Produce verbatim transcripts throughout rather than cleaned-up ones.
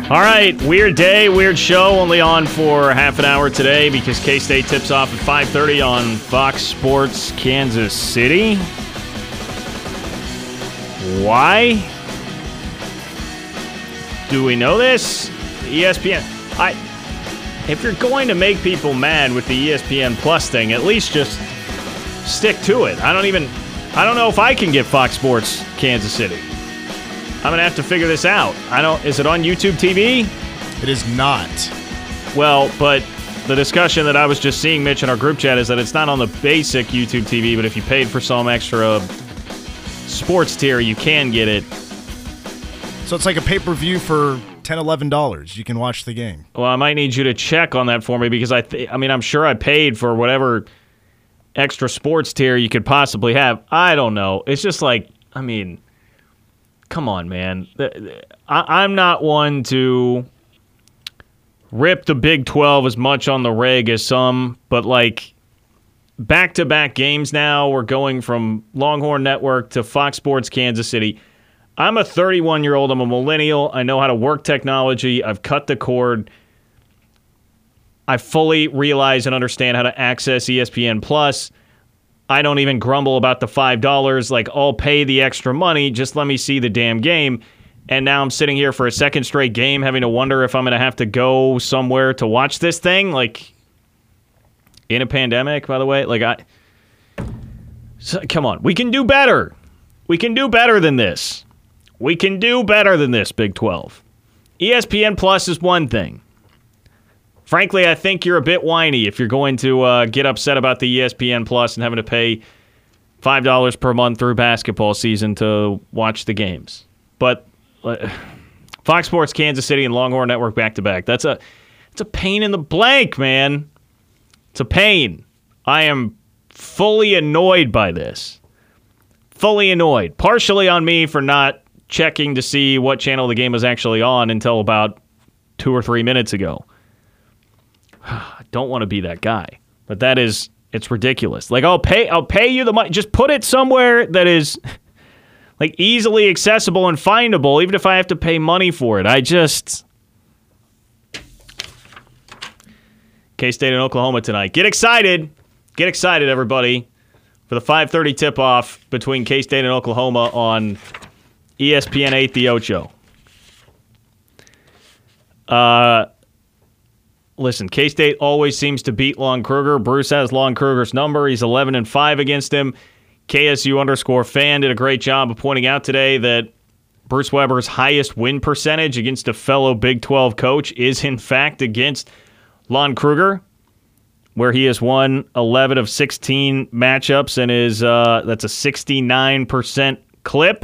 All right, weird day, weird show, only on for half an hour today because K-State tips off at five thirty on Fox Sports Kansas City. Why? Do we know this? E S P N. I. If you're going to make people mad with the E S P N Plus thing, at least just stick to it. I don't even. I don't know if I can get Fox Sports Kansas City. I'm gonna have to figure this out. I don't. Is it on YouTube T V? It is not. Well, but the discussion that I was just seeing, Mitch, in our group chat is that it's not on the basic YouTube T V, but if you paid for some extra sports tier, you can get it. So it's like a pay-per-view for ten dollars, eleven dollars. You can watch the game. Well, I might need you to check on that for me because I, th- I mean, I'm sure I paid for whatever extra sports tier you could possibly have. I don't know. It's just like, I mean. Come on, man. I'm not one to rip the Big twelve as much on the reg as some, but like back-to-back games now, we're going from Longhorn Network to Fox Sports Kansas City. I'm a thirty-one-year-old. I'm a millennial. I know how to work technology. I've cut the cord. I fully realize and understand how to access E S P N Plus. I don't even grumble about the five dollars. Like, I'll pay the extra money. Just let me see the damn game. And now I'm sitting here for a second straight game having to wonder if I'm going to have to go somewhere to watch this thing. Like, in a pandemic, by the way. Like, I... So, come on. We can do better. We can do better than this. We can do better than this, Big twelve. E S P N Plus is one thing. Frankly, I think you're a bit whiny if you're going to uh, get upset about the E S P N Plus and having to pay five dollars per month through basketball season to watch the games. But uh, Fox Sports Kansas City and Longhorn Network back-to-back, that's a, it's a pain in the blank, man. It's a pain. I am fully annoyed by this. Fully annoyed. Partially on me for not checking to see what channel the game was actually on until about two or three minutes ago. I don't want to be that guy, but that is, it's ridiculous. Like, I'll pay, I'll pay you the money. Just put it somewhere that is like easily accessible and findable, even if I have to pay money for it. I just, K-State and Oklahoma tonight. Get excited, get excited, everybody, for the five thirty tip-off between K-State and Oklahoma on E S P N eight The Ocho. Uh. Listen, K-State always seems to beat Lon Kruger. Bruce has Lon Kruger's number. He's eleven and five against him. K S U underscore fan did a great job of pointing out today that Bruce Weber's highest win percentage against a fellow Big twelve coach is, in fact, against Lon Kruger, where he has won eleven of sixteen matchups and is uh, that's a sixty-nine percent clip.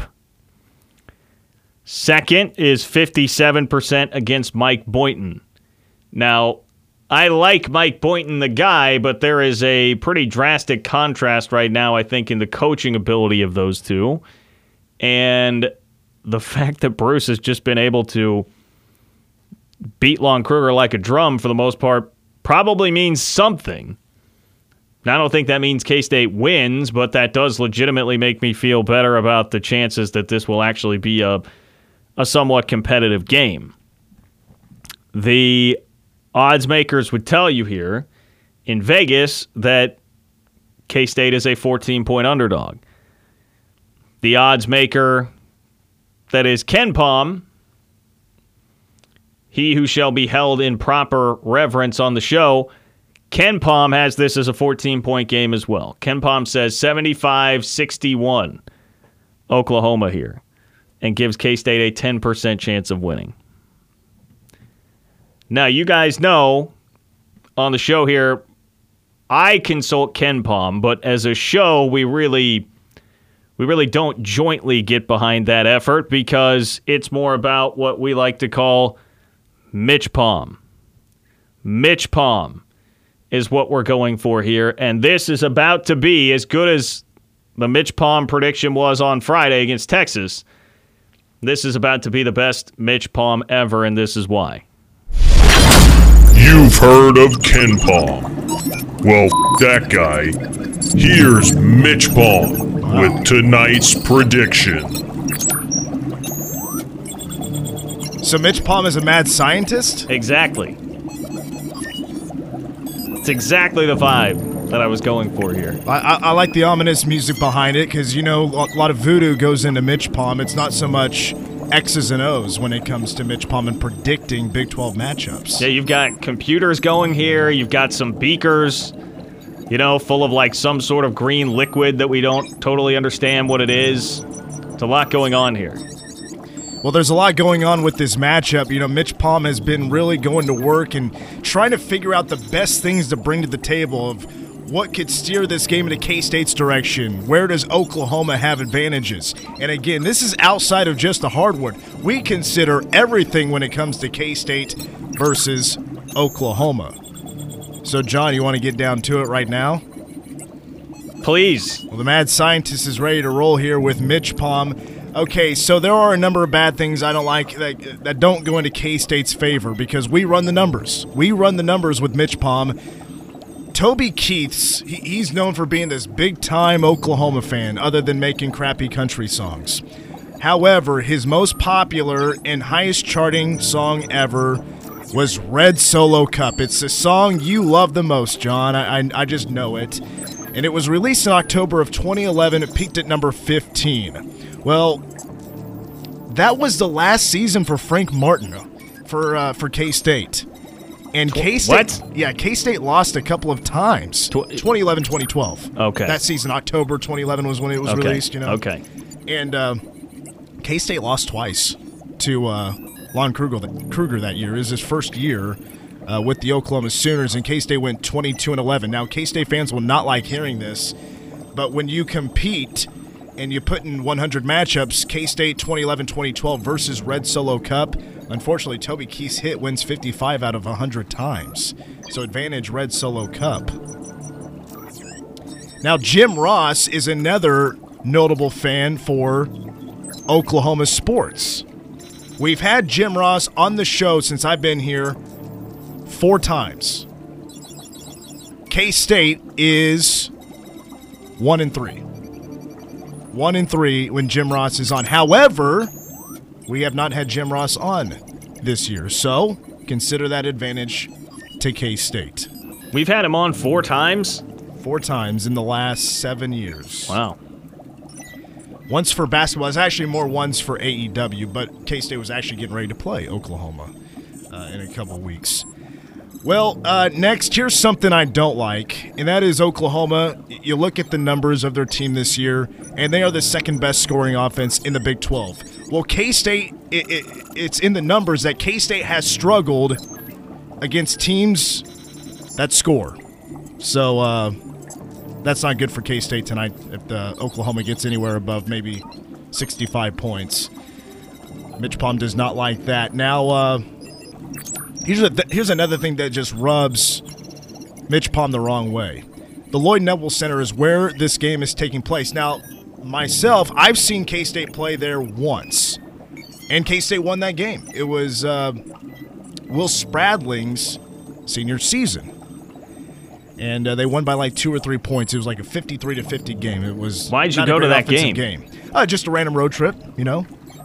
Second is fifty-seven percent against Mike Boynton. Now, I like Mike Boynton, the guy, but there is a pretty drastic contrast right now, I think, in the coaching ability of those two. And the fact that Bruce has just been able to beat Lon Kruger like a drum for the most part probably means something. Now, I don't think that means K-State wins, but that does legitimately make me feel better about the chances that this will actually be a, a somewhat competitive game. The odds makers would tell you here in Vegas that K-State is a fourteen-point underdog. The odds maker that is KenPom, he who shall be held in proper reverence on the show, KenPom has this as a fourteen-point game as well. KenPom says seventy-five sixty-one Oklahoma here and gives K-State a ten percent chance of winning. Now, you guys know on the show here, I consult KenPom, but as a show, we really we really don't jointly get behind that effort because it's more about what we like to call Mitch Palm. Mitch Palm is what we're going for here, and this is about to be as good as the Mitch Palm prediction was on Friday against Texas. This is about to be the best Mitch Palm ever, and this is why. You've heard of KenPom. Well, that guy. Here's Mitch Palm with tonight's prediction. So Mitch Palm is a mad scientist? Exactly. It's exactly the vibe that I was going for here. I, I, I like the ominous music behind it because, you know, a lot of voodoo goes into Mitch Palm. It's not so much X's and O's when it comes to Mitch Palm and predicting Big twelve matchups. Yeah, you've got computers going here. You've got some beakers, you know, full of like some sort of green liquid that we don't totally understand what it is. It's a lot going on here. Well, there's a lot going on with this matchup. You know, Mitch Palm has been really going to work and trying to figure out the best things to bring to the table of what could steer this game into K-State's direction. Where does Oklahoma have advantages? And again, this is outside of just the hardwood. We consider everything when it comes to K-State versus Oklahoma. So, John, you want to get down to it right now? Please. Well, the mad scientist is ready to roll here with Mitch Palm. Okay, so there are a number of bad things I don't like that, that don't go into K-State's favor because we run the numbers. We run the numbers with Mitch Palm. Toby Keiths, he, he's known for being this big-time Oklahoma fan other than making crappy country songs. However, his most popular and highest-charting song ever was Red Solo Cup. It's the song you love the most, John. I, I, I just know it. And it was released in October of twenty eleven. It peaked at number fifteen. Well, that was the last season for Frank Martin for uh, for K-State. And K-State, what? Yeah, K-State lost a couple of times. twenty eleven, twenty twelve. Okay. That season, October twenty eleven was when it was okay. released, you know. Okay. And uh, K-State lost twice to uh, Lon Kruger, Kruger that year. It was his first year uh, with the Oklahoma Sooners, and K-State went twenty-two and eleven. Now, K-State fans will not like hearing this, but when you compete and you put in one hundred matchups, K-State twenty eleven twenty twelve versus Red Solo Cup, unfortunately, Toby Keith's hit wins fifty-five out of one hundred times. So advantage Red Solo Cup. Now, Jim Ross is another notable fan for Oklahoma sports. We've had Jim Ross on the show since I've been here four times. K-State is one and three. One and three when Jim Ross is on. However, we have not had Jim Ross on this year, so consider that advantage to K-State. We've had him on four times? Four times in the last seven years. Wow. Once for basketball. It's actually more ones for A E W, but K-State was actually getting ready to play Oklahoma uh, in a couple weeks. Well, uh, next, here's something I don't like, and that is Oklahoma. You look at the numbers of their team this year, and they are the second-best scoring offense in the Big twelve. Well, K-State, it, it, it's in the numbers that K-State has struggled against teams that score. So uh, that's not good for K-State tonight if the Oklahoma gets anywhere above maybe sixty-five points. Mitch Palm does not like that. Now, uh, here's, a th- here's another thing that just rubs Mitch Palm the wrong way. The Lloyd Noble Center is where this game is taking place. Now, myself, I've seen K-State play there once, and K-State won that game. It was uh, Will Spradling's senior season, and uh, they won by like two or three points. It was like a fifty-three to fifty game. It was Why'd you not go a to great that offensive game? game. Uh, just a random road trip, you know.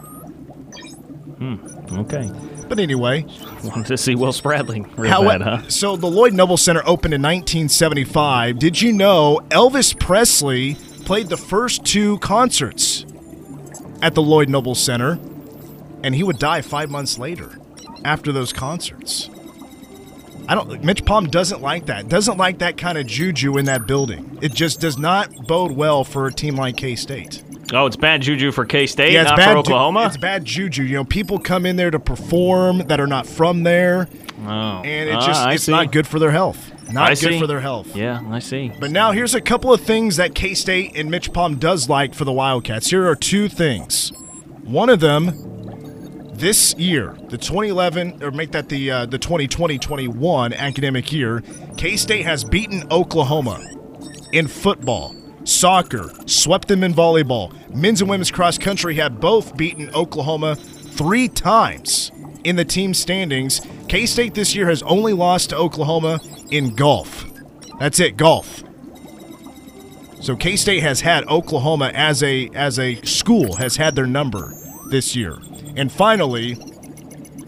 Hmm. Okay. But anyway, Wanted to see Will Spradling real how, bad, huh? so the Lloyd Noble Center opened in nineteen seventy-five. Did you know Elvis Presley played the first two concerts at the Lloyd Noble Center, and he would die five months later after those concerts? I don't. Mitch Palm doesn't like that. Doesn't like that kind of juju in that building. It just does not bode well for a team like K-State. Oh, it's bad juju for K-State, Yeah, it's not bad for Oklahoma? Ju- it's bad juju. You know, people come in there to perform that are not from there, Oh. and it Ah, just I it's see. not good for their health. Not I good see. for their health. Yeah, I see. But now here's a couple of things that K-State and Mitch Palm does like for the Wildcats. Here are two things. One of them, this year, the twenty eleven, or make that the uh, the twenty twenty twenty-one academic year, K-State has beaten Oklahoma in football, soccer, swept them in volleyball. Men's and women's cross country have both beaten Oklahoma three times in the team standings. K-State this year has only lost to Oklahoma in golf. That's it, golf. So K-State has had Oklahoma as a as a school has had their number this year. And finally,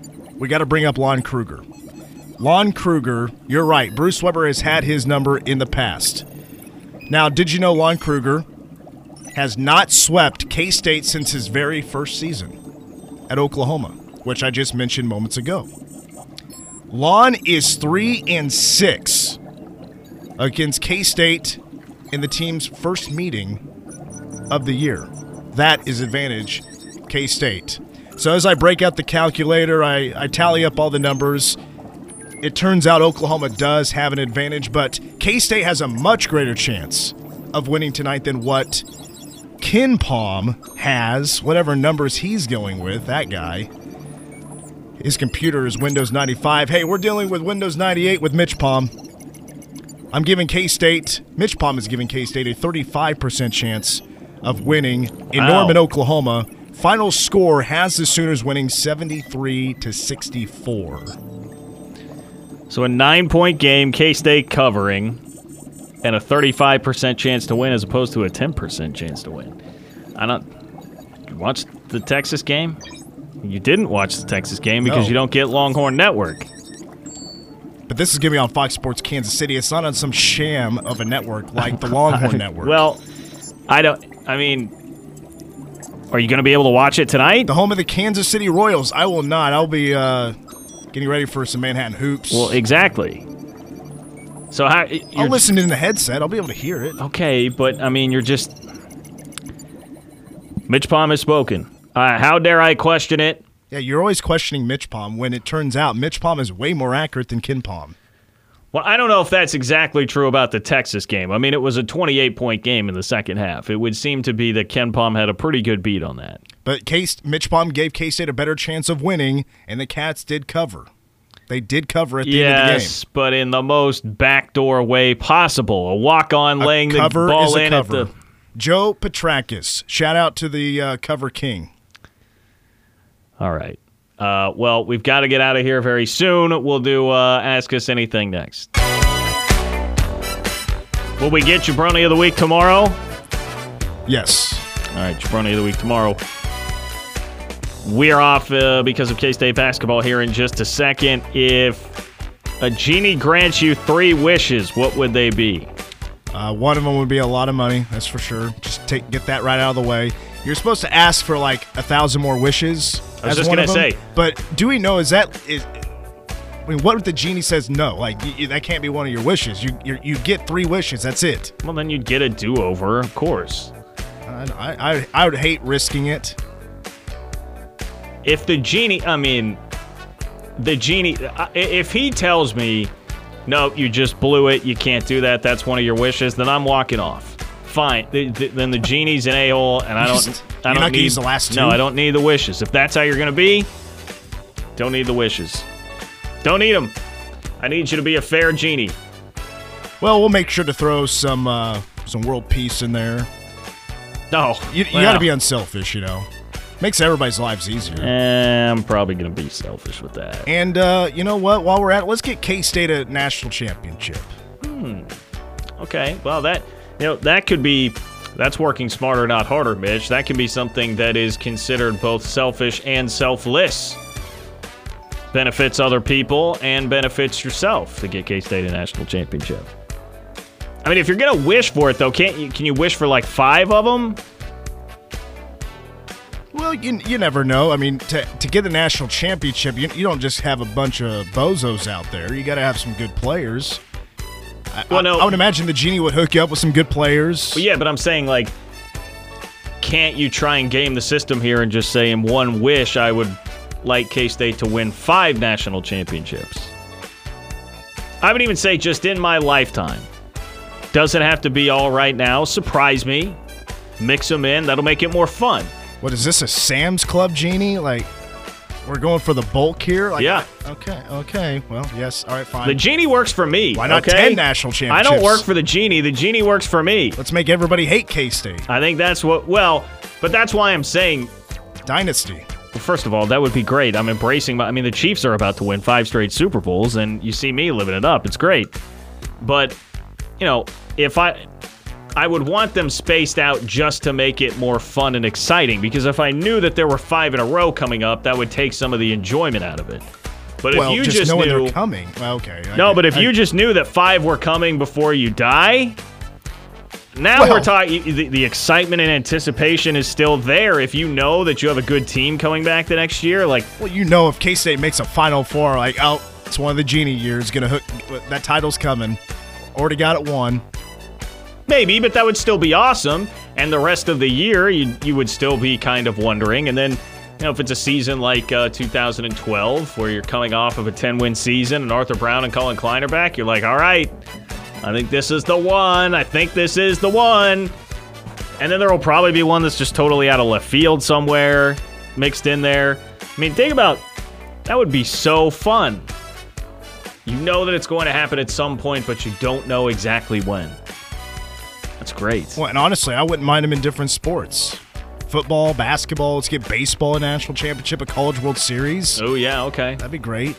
we got to bring up Lon Kruger. Lon Kruger, you're right. Bruce Weber has had his number in the past. Now, did you know Lon Kruger has not swept K-State since his very first season at Oklahoma, which I just mentioned moments ago. Lon is three and six against K-State in the team's first meeting of the year. That is advantage K-State. So as I break out the calculator, I, I tally up all the numbers. It turns out Oklahoma does have an advantage, but K-State has a much greater chance of winning tonight than what Ken Palm has, whatever numbers he's going with, that guy. His computer is Windows ninety-five. Hey, we're dealing with Windows ninety-eight with Mitch Palm. I'm giving K-State, Mitch Palm is giving K-State a thirty-five percent chance of winning in Wow. Norman, Oklahoma. Final score has the Sooners winning seventy-three to sixty-four. So a nine-point game, K-State covering, and a thirty-five percent chance to win as opposed to a ten percent chance to win. I don't... You watched the Texas game? You didn't watch the Texas game because No. you don't get Longhorn Network. But this is going to be on Fox Sports Kansas City. It's not on some sham of a network like the Longhorn Network. Well, I don't... I mean... Are you going to be able to watch it tonight? The home of the Kansas City Royals. I will not. I'll be uh, getting ready for some Manhattan hoops. Well, exactly. So how... I'll you're- listen in the headset. I'll be able to hear it. Okay, but, I mean, you're just... Mitch Palm has spoken. Uh, how dare I question it? Yeah, you're always questioning Mitch Palm when it turns out Mitch Palm is way more accurate than Ken Palm. Well, I don't know if that's exactly true about the Texas game. I mean, it was a twenty-eight point game in the second half. It would seem to be that Ken Palm had a pretty good beat on that. But K- Mitch Palm gave K-State a better chance of winning, and the Cats did cover. They did cover at the end of the game. Yes, but in the most backdoor way possible. A walk-on A laying the cover ball is a in cover. at the... Joe Petrakis. Shout out to the uh, cover king. All right. Uh, well, we've got to get out of here very soon. We'll do uh, Ask Us Anything next. Will we get Jabroni of the Week tomorrow? Yes. All right, Jabroni of the Week tomorrow. We're off uh, because of K-State basketball here in just a second. If a genie grants you three wishes, what would they be? Uh, one of them would be a lot of money, that's for sure. Just take get that right out of the way. You're supposed to ask for like a thousand more wishes. I was as just one gonna of them. say. But do we know, is that... Is, I mean, what if the genie says no? Like, you, you- that can't be one of your wishes. You you you get three wishes, that's it. Well, then you'd get a do-over, of course. I, I, I, I would hate risking it. If the genie, I mean, the genie, uh, if he tells me, no, you just blew it, you can't do that, that's one of your wishes, then I'm walking off. Fine. The, the, then the genie's an a-hole, and I don't, Just- I you're don't not gonna need use the last two? No, I don't need the wishes. If that's how you're gonna be, don't need the wishes. Don't need them. I need you to be a fair genie. Well, we'll make sure to throw some uh, some world peace in there. No, You, you got to be unselfish, you know. Makes everybody's lives easier. I'm probably gonna be selfish with that. And uh, you know what? While we're at it, let's get K-State a national championship. Okay, well that you know that could be that's working smarter, not harder, Mitch. That can be something that is considered both selfish and selfless. Benefits other people and benefits yourself to get K-State a national championship. I mean, if you're gonna wish for it though, can't you? Can you wish for like five of them? Well, you, you never know. I mean, to, to get the national championship, you, you don't just have a bunch of bozos out there. You got to have some good players. I, Well, no. I, I would imagine the genie would hook you up with some good players. Well, yeah, but I'm saying like, can't you try and game the system here and just say in one wish I would like K-State to win five national championships? I would even say just in my lifetime. Doesn't have to be all right now. Surprise me. Mix them in. That'll make it more fun. What is this, a Sam's Club genie? Like, we're going for the bulk here? Like, Yeah. Okay, okay. Well, yes. All right, fine. The genie works for me. Why not okay? ten national I championships? don't work for the genie. The genie works for me. Let's make everybody hate K-State. I think that's what, well, but that's why I'm saying, Dynasty. well, first of all, that would be great. I'm embracing my, I mean, the Chiefs are about to win five straight Super Bowls, and you see me living it up. It's great. But, you know, if I, I would want them spaced out just to make it more fun and exciting, because if I knew that there were five in a row coming up, that would take some of the enjoyment out of it. But well, if you just, just knowing knew, they're coming. Well, okay. I no, get- but if I- you just knew that five were coming before you die, now Well- we're talking. The, the excitement and anticipation is still there. If you know that you have a good team coming back the next year, like well, you know, if K-State makes a Final Four, like, oh, it's one of the Genie years, gonna hook that title's coming. Already got it won. maybe, but that would still be awesome. And the rest of the year, you you would still be kind of wondering. And then, you know, if it's a season like uh, two thousand twelve, where you're coming off of a ten-win season, and Arthur Brown and Colin Klein are back, you're like, all right, I think this is the one. I think this is the one. And then there will probably be one that's just totally out of left field somewhere, mixed in there. I mean, think about that. Would be so fun. You know that it's going to happen at some point, but you don't know exactly when. That's great. Well, and honestly, I wouldn't mind them in different sports. Football, basketball, let's get baseball a national championship, a College World Series. Oh, yeah, okay. That'd be great.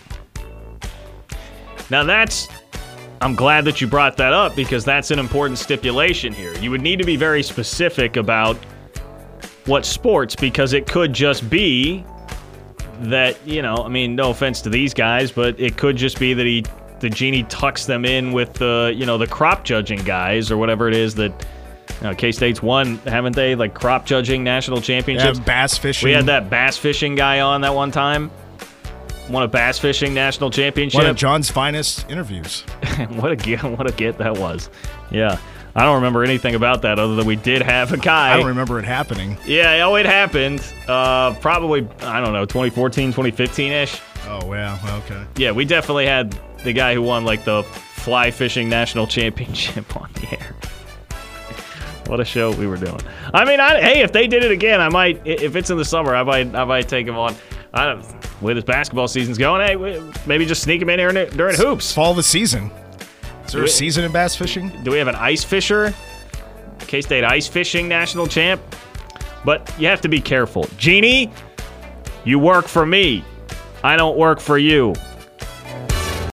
Now that's, I'm glad that you brought that up because that's an important stipulation here. You would need to be very specific about what sports because it could just be that, you know, I mean, no offense to these guys, but it could just be that he, the Genie tucks them in with the, you know, the crop judging guys or whatever it is that, you know, K-State's won, haven't they? Like crop judging national championships. Yeah, bass fishing. We had that bass fishing guy on that one time. Won a bass fishing national championship. One of John's finest interviews. what a get, what a get that was. Yeah. I don't remember anything about that other than we did have a guy. I don't remember it happening. Yeah, oh, it happened. Uh, probably, I don't know, twenty fourteen, twenty fifteen-ish. Oh, yeah, okay. Yeah, we definitely had the guy who won, like, the fly fishing national championship on the air. What a show we were doing. I mean, I, hey, if they did it again, I might, if it's in the summer, I might I might take him on. I don't, the way this basketball season's going, hey, maybe just sneak him in here during hoops. Fall of the season. Is there Do a it- season in bass fishing? Do we have an ice fisher? K-State ice fishing national champ? But you have to be careful. Genie, you work for me. I don't work for you.